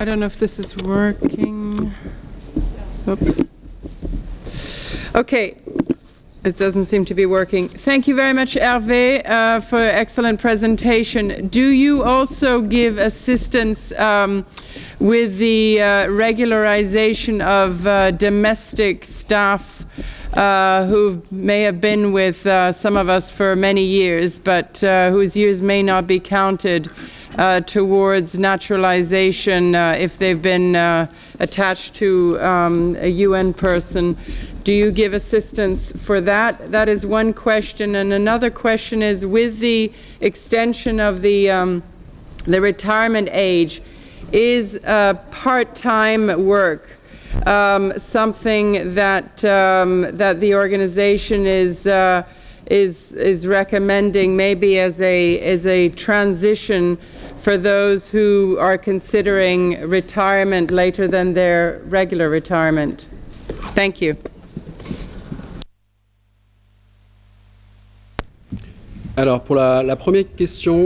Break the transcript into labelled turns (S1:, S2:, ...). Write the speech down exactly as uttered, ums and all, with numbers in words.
S1: I don't know if this is working. Oop. Okay. It doesn't seem to be working. Thank you very much, Hervé, uh, for excellent presentation. Do you also give assistance um, with the uh, regularization of uh, domestic staff uh, who may have been with uh, some of us for many years, but uh, whose years may not be counted uh, towards naturalization uh, if they've been uh, attached to um, a U N person? Do you give assistance for that? That is one question. And another question is, with the extension of the, um, the retirement age, is uh, part-time work um, something that, um, that the organization is, uh, is, is recommending maybe as a, as a transition for those who are considering retirement later than their regular retirement? Thank you.
S2: Alors, pour la, la première question,